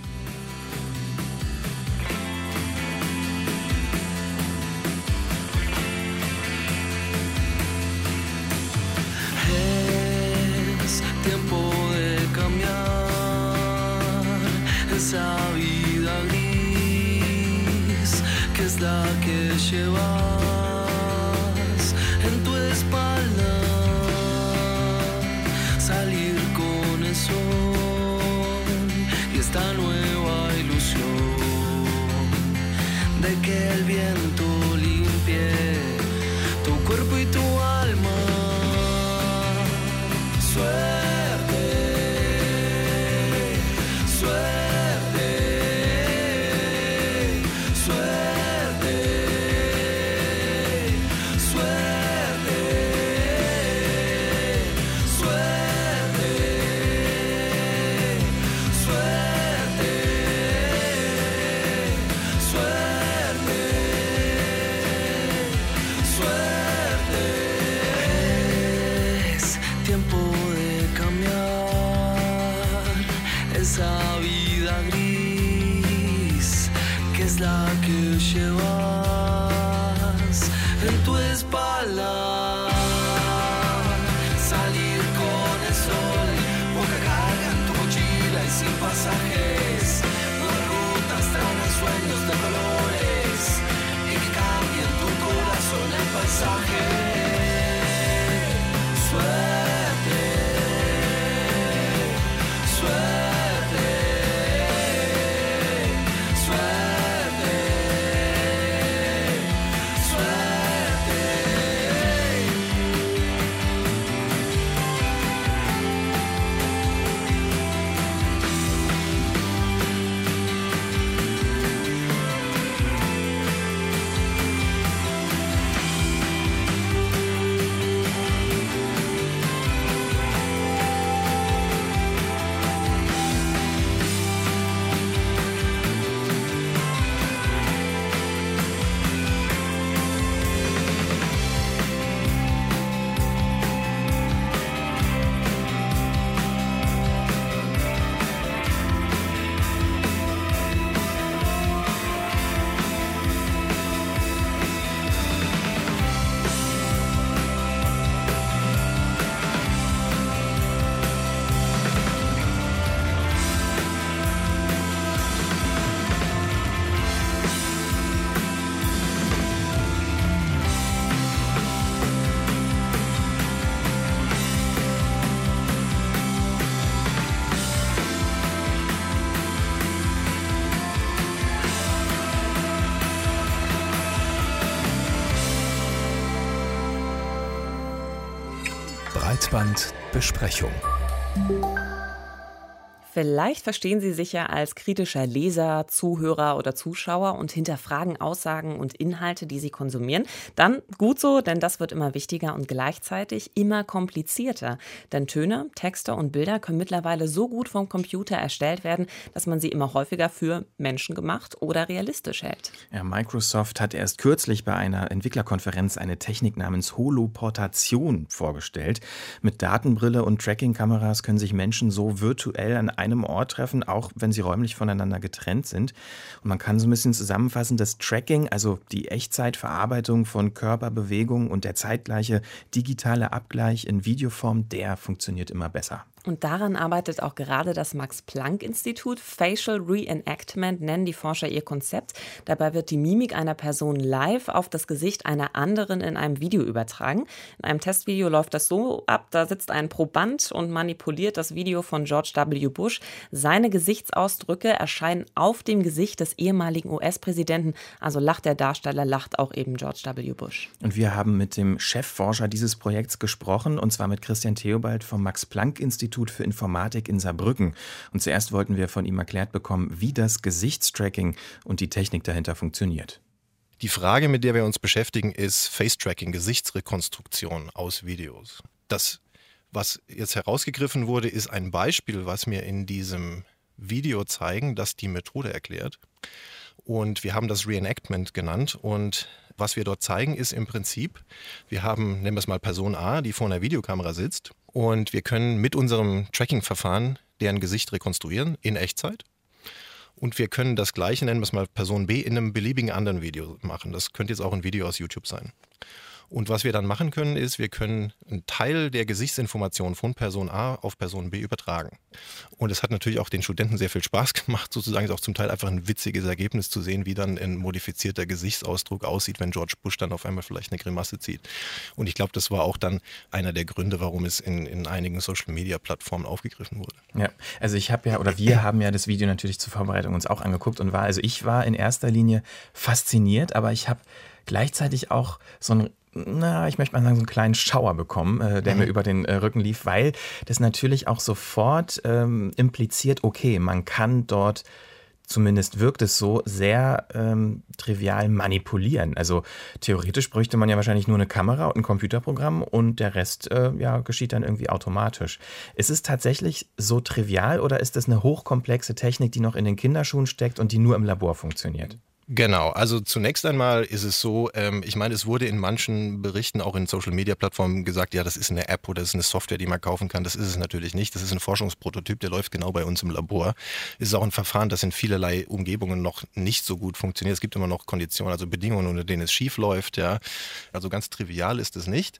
Esa vida gris que es la que llevas en tu espalda, salir con el sol y esta nueva ilusión de que el viento limpie tu cuerpo y tu alma. Suerte Breitbandbesprechung. Vielleicht verstehen Sie sich ja als kritischer Leser, Zuhörer oder Zuschauer und hinterfragen Aussagen und Inhalte, die Sie konsumieren. Dann gut so, denn das wird immer wichtiger und gleichzeitig immer komplizierter. Denn Töne, Texte und Bilder können mittlerweile so gut vom Computer erstellt werden, dass man sie immer häufiger für menschengemacht oder realistisch hält. Ja, Microsoft hat erst kürzlich bei einer Entwicklerkonferenz eine Technik namens Holoportation vorgestellt. Mit Datenbrille und Trackingkameras können sich Menschen so virtuell an einem Ort treffen, auch wenn sie räumlich voneinander getrennt sind. Und man kann so ein bisschen zusammenfassen, das Tracking, also die Echtzeitverarbeitung von Körperbewegungen und der zeitgleiche digitale Abgleich in Videoform, der funktioniert immer besser. Und daran arbeitet auch gerade das Max-Planck-Institut. Facial Reenactment nennen die Forscher ihr Konzept. Dabei wird die Mimik einer Person live auf das Gesicht einer anderen in einem Video übertragen. In einem Testvideo läuft das so ab, da sitzt ein Proband und manipuliert das Video von George W. Bush. Seine Gesichtsausdrücke erscheinen auf dem Gesicht des ehemaligen U S-Präsidenten. Also lacht der Darsteller, lacht auch eben George W. Bush. Und wir haben mit dem Chefforscher dieses Projekts gesprochen, und zwar mit Christian Theobald vom Max-Planck-Institut für Informatik in Saarbrücken. Und zuerst wollten wir von ihm erklärt bekommen, wie das Gesichtstracking und die Technik dahinter funktioniert. Die Frage, mit der wir uns beschäftigen, ist Face-Tracking, Gesichtsrekonstruktion aus Videos. Das, was jetzt herausgegriffen wurde, ist ein Beispiel, was wir in diesem Video zeigen, das die Methode erklärt. Und wir haben das Reenactment genannt. Und was wir dort zeigen, ist im Prinzip, wir haben, nennen wir es mal Person A, die vor einer Videokamera sitzt. Und wir können mit unserem Tracking-Verfahren deren Gesicht rekonstruieren in Echtzeit. Und wir können das Gleiche, nennen wir es mal Person B, in einem beliebigen anderen Video machen. Das könnte jetzt auch ein Video aus YouTube sein. Und was wir dann machen können, ist, wir können einen Teil der Gesichtsinformation von Person A auf Person B übertragen. Und es hat natürlich auch den Studenten sehr viel Spaß gemacht, sozusagen ist auch zum Teil einfach ein witziges Ergebnis zu sehen, wie dann ein modifizierter Gesichtsausdruck aussieht, wenn George Bush dann auf einmal vielleicht eine Grimasse zieht. Und ich glaube, das war auch dann einer der Gründe, warum es in, in einigen Social-Media-Plattformen aufgegriffen wurde. Ja, also ich habe ja, oder wir haben ja das Video natürlich zur Vorbereitung uns auch angeguckt und war, also ich war in erster Linie fasziniert, aber ich habe gleichzeitig auch so ein na, ich möchte mal sagen, so einen kleinen Schauer bekommen, äh, der mhm. mir über den äh, Rücken lief, weil das natürlich auch sofort ähm, impliziert, okay, man kann dort, zumindest wirkt es so, sehr ähm, trivial manipulieren. Also theoretisch bräuchte man ja wahrscheinlich nur eine Kamera und ein Computerprogramm und der Rest äh, ja, geschieht dann irgendwie automatisch. Ist es tatsächlich so trivial oder ist das eine hochkomplexe Technik, die noch in den Kinderschuhen steckt und die nur im Labor funktioniert? Genau, also zunächst einmal ist es so, ähm, ich meine, es wurde in manchen Berichten, auch in Social-Media-Plattformen gesagt, ja, das ist eine App oder das ist eine Software, die man kaufen kann. Das ist es natürlich nicht. Das ist ein Forschungsprototyp, der läuft genau bei uns im Labor. Es ist auch ein Verfahren, das in vielerlei Umgebungen noch nicht so gut funktioniert. Es gibt immer noch Konditionen, also Bedingungen, unter denen es schief läuft. Ja. Also ganz trivial ist es nicht.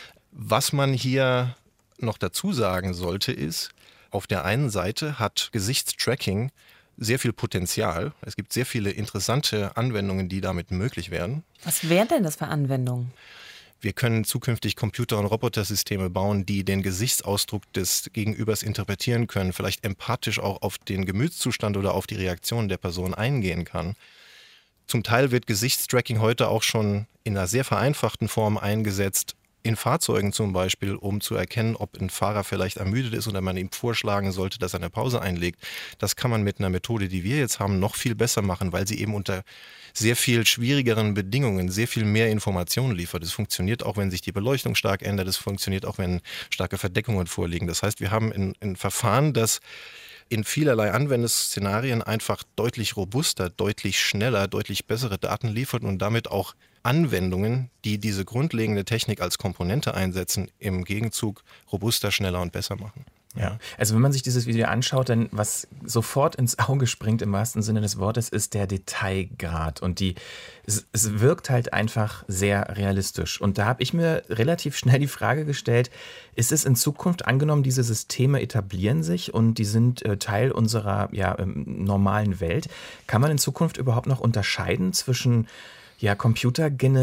Was man hier noch dazu sagen sollte, ist, auf der einen Seite hat Gesichtstracking sehr viel Potenzial. Es gibt sehr viele interessante Anwendungen, die damit möglich wären. Was wären denn das für Anwendungen? Wir können zukünftig Computer- und Robotersysteme bauen, die den Gesichtsausdruck des Gegenübers interpretieren können, vielleicht empathisch auch auf den Gemütszustand oder auf die Reaktion der Person eingehen kann. Zum Teil wird Gesichtstracking heute auch schon in einer sehr vereinfachten Form eingesetzt, in Fahrzeugen zum Beispiel, um zu erkennen, ob ein Fahrer vielleicht ermüdet ist oder man ihm vorschlagen sollte, dass er eine Pause einlegt. Das kann man mit einer Methode, die wir jetzt haben, noch viel besser machen, weil sie eben unter sehr viel schwierigeren Bedingungen sehr viel mehr Informationen liefert. Es funktioniert auch, wenn sich die Beleuchtung stark ändert. Es funktioniert auch, wenn starke Verdeckungen vorliegen. Das heißt, wir haben ein, ein Verfahren, das in vielerlei Anwendungsszenarien einfach deutlich robuster, deutlich schneller, deutlich bessere Daten liefert und damit auch Anwendungen, die diese grundlegende Technik als Komponente einsetzen, im Gegenzug robuster, schneller und besser machen. Ja, also wenn man sich dieses Video anschaut, dann was sofort ins Auge springt im wahrsten Sinne des Wortes, ist der Detailgrad und die, es, es wirkt halt einfach sehr realistisch. Und da habe ich mir relativ schnell die Frage gestellt, ist es in Zukunft angenommen, diese Systeme etablieren sich und die sind äh, Teil unserer ja, ähm, normalen Welt, kann man in Zukunft überhaupt noch unterscheiden zwischen ja,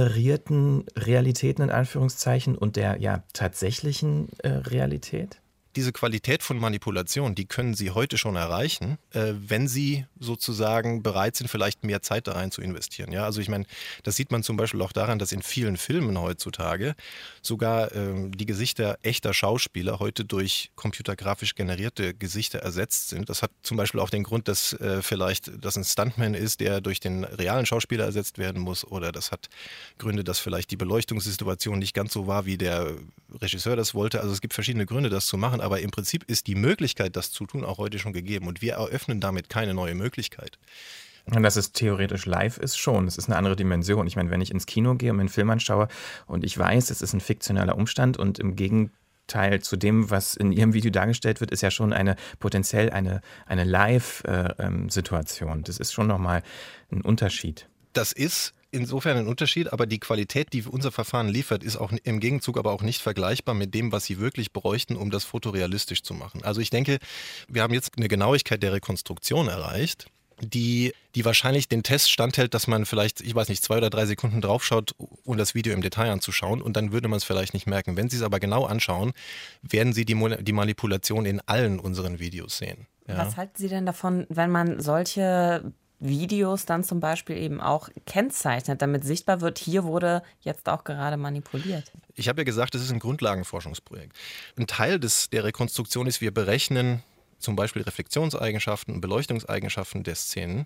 computergenerierten Realitäten in Anführungszeichen und der ja tatsächlichen äh, Realität? diese Qualität von Manipulation, die können Sie heute schon erreichen, äh, wenn Sie sozusagen bereit sind, vielleicht mehr Zeit da rein zu investieren. Ja, also ich meine, das sieht man zum Beispiel auch daran, dass in vielen Filmen heutzutage sogar ähm, die Gesichter echter Schauspieler heute durch computergrafisch generierte Gesichter ersetzt sind. Das hat zum Beispiel auch den Grund, dass äh, vielleicht das ein Stuntman ist, der durch den realen Schauspieler ersetzt werden muss, oder das hat Gründe, dass vielleicht die Beleuchtungssituation nicht ganz so war, wie der Regisseur das wollte. Also es gibt verschiedene Gründe, das zu machen, aber im Prinzip ist die Möglichkeit, das zu tun, auch heute schon gegeben und wir eröffnen damit keine neue Möglichkeit. Und dass es theoretisch live ist, schon. Es ist eine andere Dimension. Ich meine, wenn ich ins Kino gehe und mir einen Film anschaue und ich weiß, es ist ein fiktionaler Umstand und im Gegenteil zu dem, was in Ihrem Video dargestellt wird, ist ja schon eine potenziell eine, eine Live-Situation. Das ist schon nochmal ein Unterschied. Das ist insofern ein Unterschied, aber die Qualität, die unser Verfahren liefert, ist auch im Gegenzug aber auch nicht vergleichbar mit dem, was Sie wirklich bräuchten, um das fotorealistisch zu machen. Also ich denke, wir haben jetzt eine Genauigkeit der Rekonstruktion erreicht, die, die wahrscheinlich den Test standhält, dass man vielleicht, ich weiß nicht, zwei oder drei Sekunden draufschaut, um das Video im Detail anzuschauen und dann würde man es vielleicht nicht merken. Wenn Sie es aber genau anschauen, werden Sie die, die Manipulation in allen unseren Videos sehen. Ja. Was halten Sie denn davon, wenn man solche Videos dann zum Beispiel eben auch kennzeichnet, damit sichtbar wird, hier wurde jetzt auch gerade manipuliert? Ich habe ja gesagt, das ist ein Grundlagenforschungsprojekt. Ein Teil des, der Rekonstruktion ist, wir berechnen zum Beispiel Reflexionseigenschaften und Beleuchtungseigenschaften der Szenen.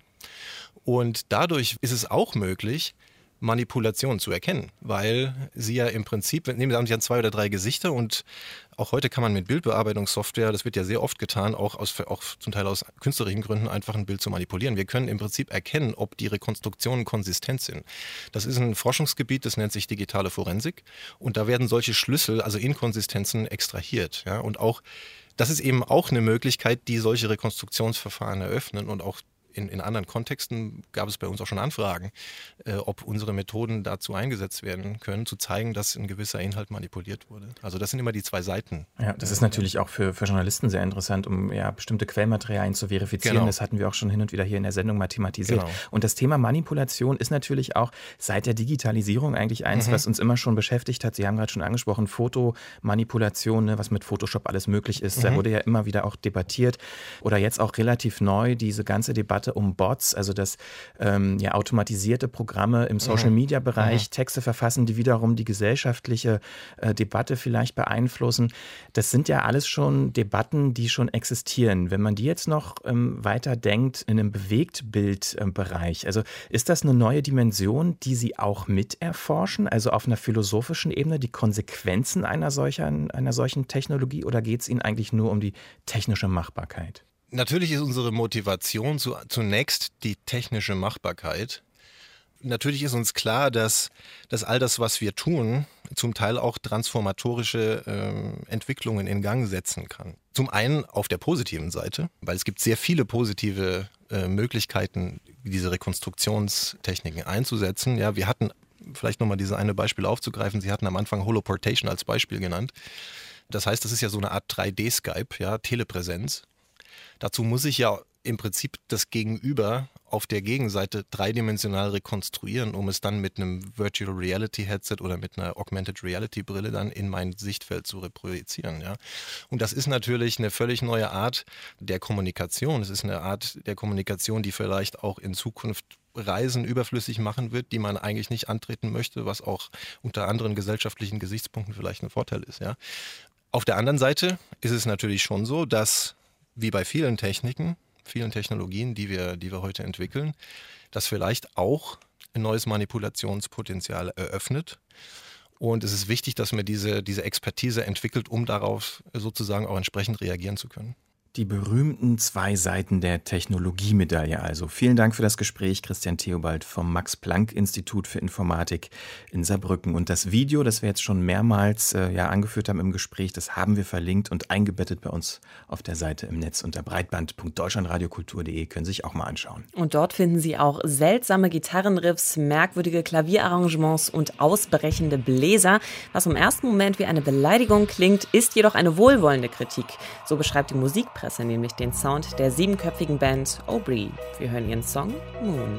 Und dadurch ist es auch möglich, Manipulation zu erkennen, weil sie ja im Prinzip, nehmen Sie an, Sie haben zwei oder drei Gesichter und auch heute kann man mit Bildbearbeitungssoftware, das wird ja sehr oft getan, auch, aus, auch zum Teil aus künstlerischen Gründen, einfach ein Bild zu manipulieren. Wir können im Prinzip erkennen, ob die Rekonstruktionen konsistent sind. Das ist ein Forschungsgebiet, das nennt sich digitale Forensik und da werden solche Schlüssel, also Inkonsistenzen, extrahiert. Ja? Und auch das ist eben auch eine Möglichkeit, die solche Rekonstruktionsverfahren eröffnen und auch In, in anderen Kontexten gab es bei uns auch schon Anfragen, äh, ob unsere Methoden dazu eingesetzt werden können, zu zeigen, dass ein gewisser Inhalt manipuliert wurde. Also das sind immer die zwei Seiten. Ja, das ist natürlich auch für, für Journalisten sehr interessant, um ja bestimmte Quellmaterialien zu verifizieren. Genau. Das hatten wir auch schon hin und wieder hier in der Sendung mal thematisiert. Genau. Und das Thema Manipulation ist natürlich auch seit der Digitalisierung eigentlich eins, Mhm. was uns immer schon beschäftigt hat. Sie haben gerade schon angesprochen, Fotomanipulation, ne, was mit Photoshop alles möglich ist. Da Mhm. wurde ja immer wieder auch debattiert. Oder jetzt auch relativ neu diese ganze Debatte um Bots, also dass ähm, ja, automatisierte Programme im Social-Media-Bereich Mhm. Texte verfassen, die wiederum die gesellschaftliche äh, Debatte vielleicht beeinflussen. Das sind ja alles schon Debatten, die schon existieren. Wenn man die jetzt noch ähm, weiter denkt in einem Bewegtbildbereich, also ist das eine neue Dimension, die Sie auch mit erforschen, also auf einer philosophischen Ebene, die Konsequenzen einer solchen, einer solchen Technologie, oder geht es Ihnen eigentlich nur um die technische Machbarkeit? Natürlich ist unsere Motivation zu, zunächst die technische Machbarkeit. Natürlich ist uns klar, dass, dass all das, was wir tun, zum Teil auch transformatorische äh, Entwicklungen in Gang setzen kann. Zum einen auf der positiven Seite, weil es gibt sehr viele positive äh, Möglichkeiten, diese Rekonstruktionstechniken einzusetzen. Ja, wir hatten, vielleicht nochmal diese eine Beispiel aufzugreifen, Sie hatten am Anfang Holoportation als Beispiel genannt. Das heißt, das ist ja so eine Art drei D Skype, ja, Telepräsenz. Dazu muss ich ja im Prinzip das Gegenüber auf der Gegenseite dreidimensional rekonstruieren, um es dann mit einem Virtual Reality Headset oder mit einer Augmented Reality Brille dann in mein Sichtfeld zu reprojizieren. Ja. Und das ist natürlich eine völlig neue Art der Kommunikation. Es ist eine Art der Kommunikation, die vielleicht auch in Zukunft Reisen überflüssig machen wird, die man eigentlich nicht antreten möchte, was auch unter anderen gesellschaftlichen Gesichtspunkten vielleicht ein Vorteil ist. Ja. Auf der anderen Seite ist es natürlich schon so, dass wie bei vielen Techniken, vielen Technologien, die wir, die wir heute entwickeln, das vielleicht auch ein neues Manipulationspotenzial eröffnet. Und es ist wichtig, dass man diese, diese Expertise entwickelt, um darauf sozusagen auch entsprechend reagieren zu können. Die berühmten zwei Seiten der Technologiemedaille also. Vielen Dank für das Gespräch, Christian Theobald vom Max-Planck-Institut für Informatik in Saarbrücken. Und das Video, das wir jetzt schon mehrmals äh, ja, angeführt haben im Gespräch, das haben wir verlinkt und eingebettet bei uns auf der Seite im Netz unter breitband punkt deutschlandradiokultur punkt de. Können Sie sich auch mal anschauen. Und dort finden Sie auch seltsame Gitarrenriffs, merkwürdige Klavierarrangements und ausbrechende Bläser. Was im ersten Moment wie eine Beleidigung klingt, ist jedoch eine wohlwollende Kritik. So beschreibt die Musikpresse nämlich den Sound der siebenköpfigen Band Aubrey. Wir hören ihren Song Moon.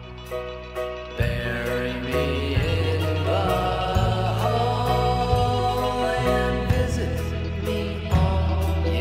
Bury me in the hall and visit me all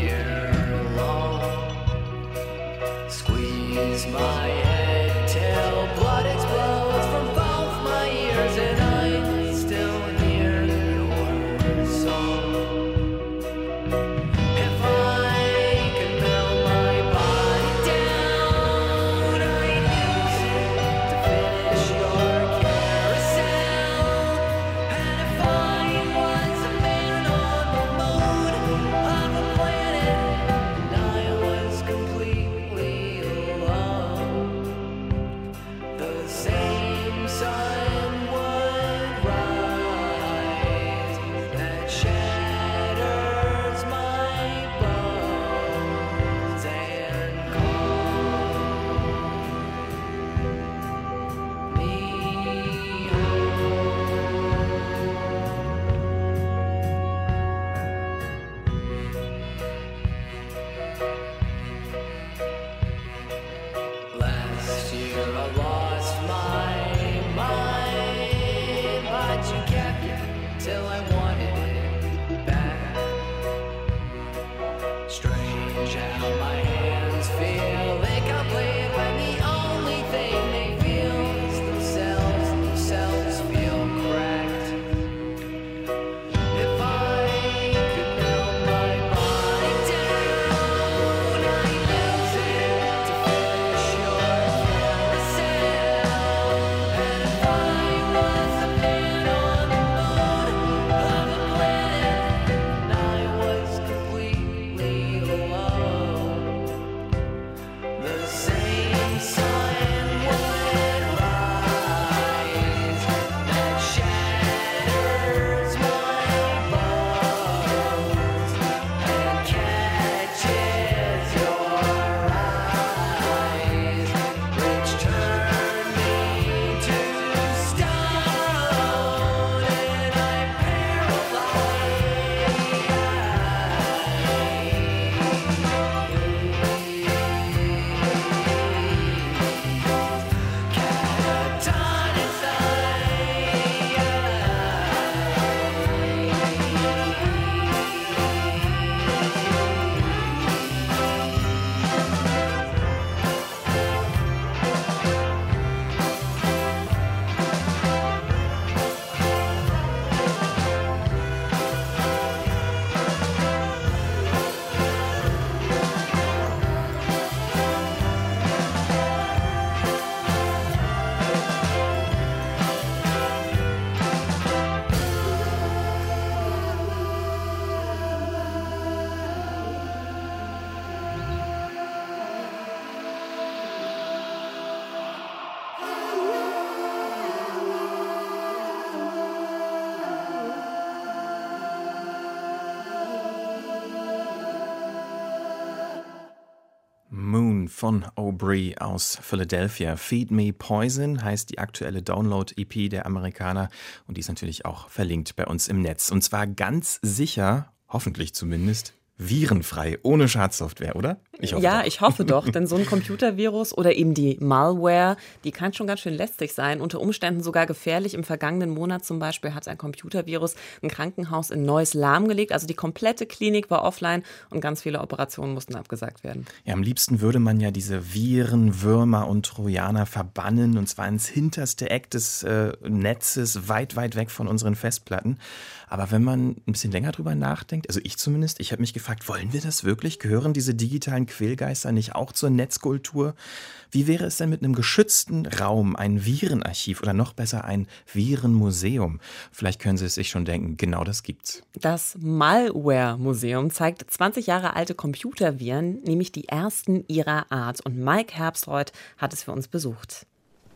Viren von Aubrey aus Philadelphia. Feed Me Poison heißt die aktuelle Download-E P der Amerikaner und die ist natürlich auch verlinkt bei uns im Netz. Und zwar ganz sicher, hoffentlich zumindest, virenfrei, ohne Schadsoftware, oder? Ich hoffe ja, doch. ich hoffe doch, denn so ein Computervirus oder eben die Malware, die kann schon ganz schön lästig sein, unter Umständen sogar gefährlich. Im vergangenen Monat zum Beispiel hat ein Computervirus ein Krankenhaus in Neuss lahmgelegt, also die komplette Klinik war offline und ganz viele Operationen mussten abgesagt werden. Ja, am liebsten würde man ja diese Viren, Würmer und Trojaner verbannen und zwar ins hinterste Eck des äh, Netzes, weit, weit weg von unseren Festplatten. Aber wenn man ein bisschen länger drüber nachdenkt, also ich zumindest, ich habe mich gefragt, wollen wir das wirklich? Gehören diese digitalen Quälgeister nicht auch zur Netzkultur? Wie wäre es denn mit einem geschützten Raum, ein Virenarchiv oder noch besser ein Virenmuseum? Vielleicht können Sie es sich schon denken, genau das gibt's. Das Malware-Museum zeigt zwanzig Jahre alte Computerviren, nämlich die ersten ihrer Art. Und Mike Herbstreuth hat es für uns besucht.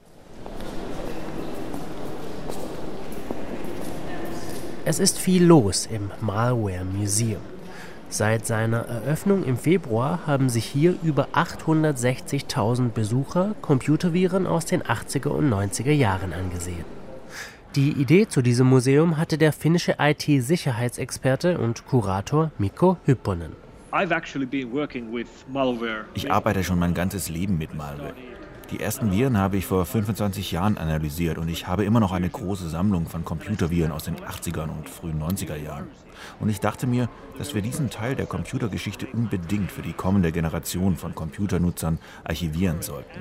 Es ist viel los im Malware Museum. Seit seiner Eröffnung im Februar haben sich hier über achthundertsechzigtausend Besucher Computerviren aus den achtziger und neunziger Jahren angesehen. Die Idee zu diesem Museum hatte der finnische I T-Sicherheitsexperte und Kurator Mikko Hypponen. Ich arbeite schon mein ganzes Leben mit Malware. Die ersten Viren habe ich vor fünfundzwanzig Jahren analysiert und ich habe immer noch eine große Sammlung von Computerviren aus den achtzigern und frühen neunziger Jahren. Und ich dachte mir, dass wir diesen Teil der Computergeschichte unbedingt für die kommende Generation von Computernutzern archivieren sollten.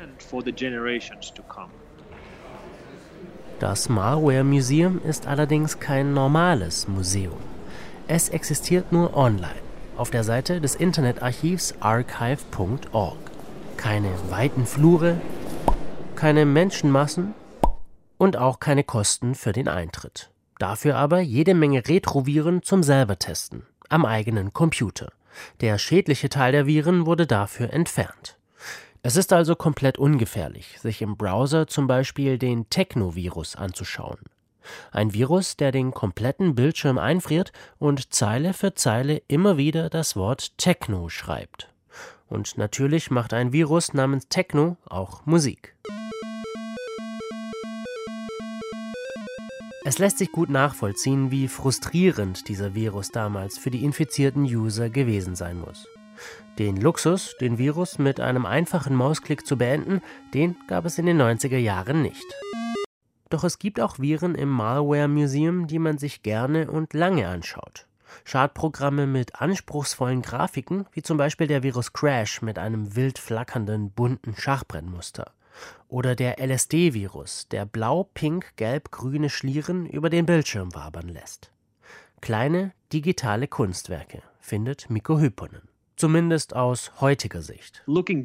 Das Malware Museum ist allerdings kein normales Museum. Es existiert nur online, auf der Seite des Internetarchivs archive punkt org. Keine weiten Flure, keine Menschenmassen und auch keine Kosten für den Eintritt. Dafür aber jede Menge Retroviren zum selbertesten, am eigenen Computer. Der schädliche Teil der Viren wurde dafür entfernt. Es ist also komplett ungefährlich, sich im Browser zum Beispiel den Techno-Virus anzuschauen. Ein Virus, der den kompletten Bildschirm einfriert und Zeile für Zeile immer wieder das Wort Techno schreibt. Und natürlich macht ein Virus namens Techno auch Musik. Es lässt sich gut nachvollziehen, wie frustrierend dieser Virus damals für die infizierten User gewesen sein muss. Den Luxus, den Virus mit einem einfachen Mausklick zu beenden, den gab es in den neunziger Jahren nicht. Doch es gibt auch Viren im Malware Museum, die man sich gerne und lange anschaut. Schadprogramme mit anspruchsvollen Grafiken, wie zum Beispiel der Virus Crash mit einem wild flackernden, bunten Schachbrennmuster. Oder der L S D-Virus, der blau-pink-gelb-grüne Schlieren über den Bildschirm wabern lässt. Kleine, digitale Kunstwerke, findet Mikko Hypponen. Zumindest aus heutiger Sicht.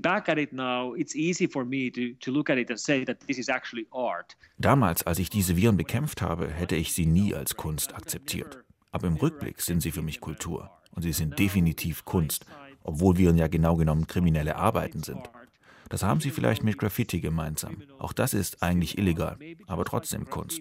Damals, als ich diese Viren bekämpft habe, hätte ich sie nie als Kunst akzeptiert. Aber im Rückblick sind sie für mich Kultur. Und sie sind definitiv Kunst, obwohl Viren ja genau genommen kriminelle Arbeiten sind. Das haben sie vielleicht mit Graffiti gemeinsam. Auch das ist eigentlich illegal, aber trotzdem Kunst.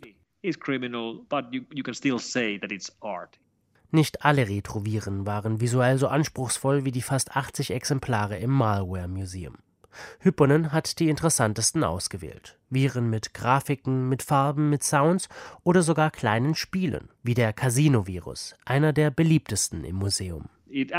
Nicht alle Retroviren waren visuell so anspruchsvoll wie die fast achtzig Exemplare im Malware Museum. Hypponen hat die interessantesten ausgewählt. Viren mit Grafiken, mit Farben, mit Sounds oder sogar kleinen Spielen, wie der Casino-Virus, einer der beliebtesten im Museum. Er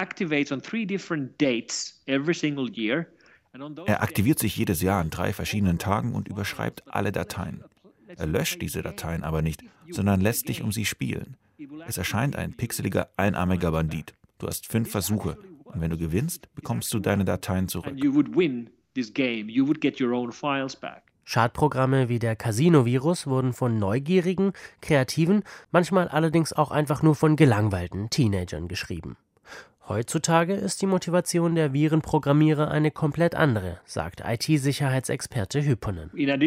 aktiviert sich jedes Jahr an drei verschiedenen Tagen und überschreibt alle Dateien. Er löscht diese Dateien aber nicht, sondern lässt dich um sie spielen. Es erscheint ein pixeliger, einarmiger Bandit. Du hast fünf Versuche und wenn du gewinnst, bekommst du deine Dateien zurück. Schadprogramme wie der Casino-Virus wurden von neugierigen, kreativen, manchmal allerdings auch einfach nur von gelangweilten Teenagern geschrieben. Heutzutage ist die Motivation der Virenprogrammierer eine komplett andere, sagt I T-Sicherheitsexperte Hypponen.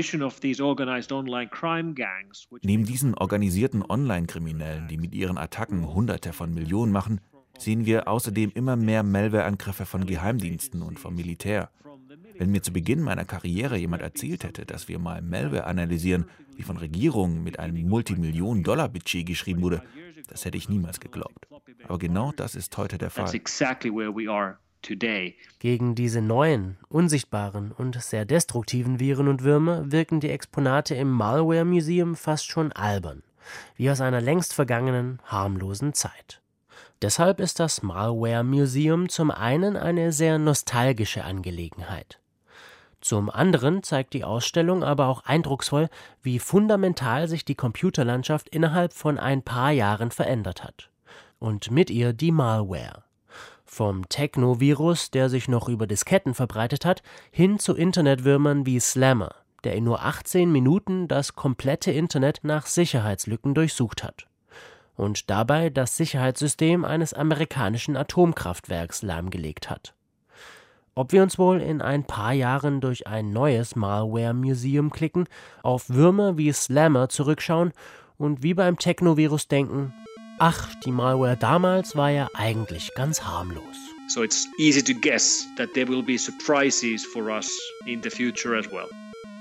Neben diesen organisierten Online-Kriminellen, die mit ihren Attacken Hunderte von Millionen machen, sehen wir außerdem immer mehr Malware-Angriffe von Geheimdiensten und vom Militär. Wenn mir zu Beginn meiner Karriere jemand erzählt hätte, dass wir mal Malware analysieren, die von Regierungen mit einem Multimillionen-Dollar-Budget geschrieben wurde, das hätte ich niemals geglaubt. Aber genau das ist heute der Fall. Gegen diese neuen, unsichtbaren und sehr destruktiven Viren und Würmer wirken die Exponate im Malware Museum fast schon albern, wie aus einer längst vergangenen, harmlosen Zeit. Deshalb ist das Malware Museum zum einen eine sehr nostalgische Angelegenheit. Zum anderen zeigt die Ausstellung aber auch eindrucksvoll, wie fundamental sich die Computerlandschaft innerhalb von ein paar Jahren verändert hat. Und mit ihr die Malware. Vom Technovirus, der sich noch über Disketten verbreitet hat, hin zu Internetwürmern wie Slammer, der in nur achtzehn Minuten das komplette Internet nach Sicherheitslücken durchsucht hat. Und dabei das Sicherheitssystem eines amerikanischen Atomkraftwerks lahmgelegt hat. Ob wir uns wohl in ein paar Jahren durch ein neues Malware-Museum klicken, auf Würmer wie Slammer zurückschauen und wie beim Technovirus denken, ach, die Malware damals war ja eigentlich ganz harmlos. So it's easy to guess that there will be surprises for us in the future as well.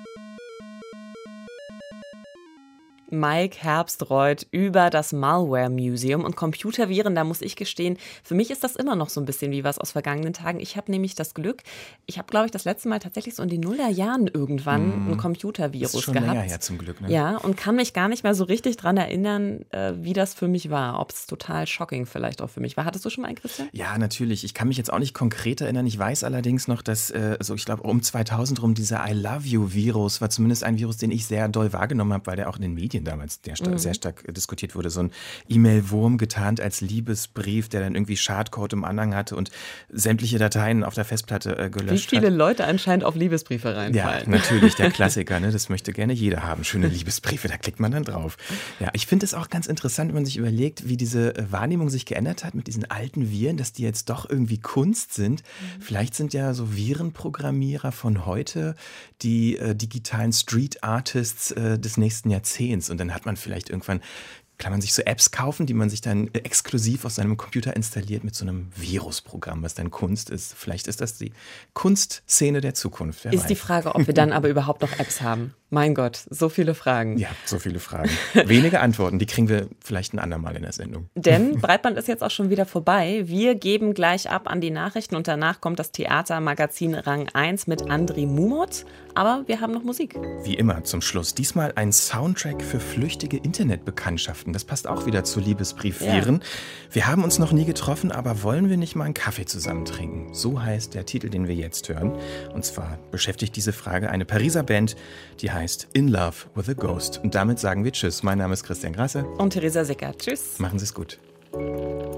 Mike Herbstreuth über das Malware Museum und Computerviren, da muss ich gestehen, für mich ist das immer noch so ein bisschen wie was aus vergangenen Tagen. Ich habe nämlich das Glück, ich habe, glaube ich, das letzte Mal tatsächlich so in den Nullerjahren irgendwann mm. ein Computervirus ist schon gehabt. Länger her zum Glück, ne? Ja, und kann mich gar nicht mehr so richtig dran erinnern, äh, wie das für mich war. Ob es total shocking vielleicht auch für mich war. Hattest du schon mal einen, Christian? Ja, natürlich. Ich kann mich jetzt auch nicht konkret erinnern. Ich weiß allerdings noch, dass äh, so ich glaube um zweitausend rum dieser I Love You Virus war zumindest ein Virus, den ich sehr doll wahrgenommen habe, weil der auch in den Medien damals der sta- mhm. sehr stark diskutiert wurde. So ein E-Mail-Wurm getarnt als Liebesbrief, der dann irgendwie Schadcode im Anhang hatte und sämtliche Dateien auf der Festplatte äh, gelöscht hat. Wie viele hat. Leute anscheinend auf Liebesbriefe reinfallen. Ja, natürlich, der Klassiker. Ne? Das möchte gerne jeder haben. Schöne Liebesbriefe, da klickt man dann drauf. Ja, ich finde es auch ganz interessant, wenn man sich überlegt, wie diese Wahrnehmung sich geändert hat mit diesen alten Viren, dass die jetzt doch irgendwie Kunst sind. Mhm. Vielleicht sind ja so Virenprogrammierer von heute die äh, digitalen Street Artists äh, des nächsten Jahrzehnts. Und dann hat man vielleicht irgendwann, kann man sich so Apps kaufen, die man sich dann exklusiv auf seinem Computer installiert mit so einem Virusprogramm, was dann Kunst ist. Vielleicht ist das die Kunstszene der Zukunft. Wer ist weiß. Die Frage, ob wir dann aber überhaupt noch Apps haben. Mein Gott, so viele Fragen. Ja, so viele Fragen. Wenige Antworten, die kriegen wir vielleicht ein andermal in der Sendung. Denn Breitband ist jetzt auch schon wieder vorbei. Wir geben gleich ab an die Nachrichten und danach kommt das Theatermagazin Rang eins mit André Mumot. Aber wir haben noch Musik. Wie immer zum Schluss. Diesmal ein Soundtrack für flüchtige Internetbekanntschaften. Das passt auch wieder zu Liebesbriefviren. Ja. Wir haben uns noch nie getroffen, aber wollen wir nicht mal einen Kaffee zusammen trinken? So heißt der Titel, den wir jetzt hören. Und zwar beschäftigt diese Frage eine Pariser Band, die heißt In Love with a Ghost. Und damit sagen wir Tschüss. Mein Name ist Christian Grasse. Und Theresa Sicker. Tschüss. Machen Sie es gut.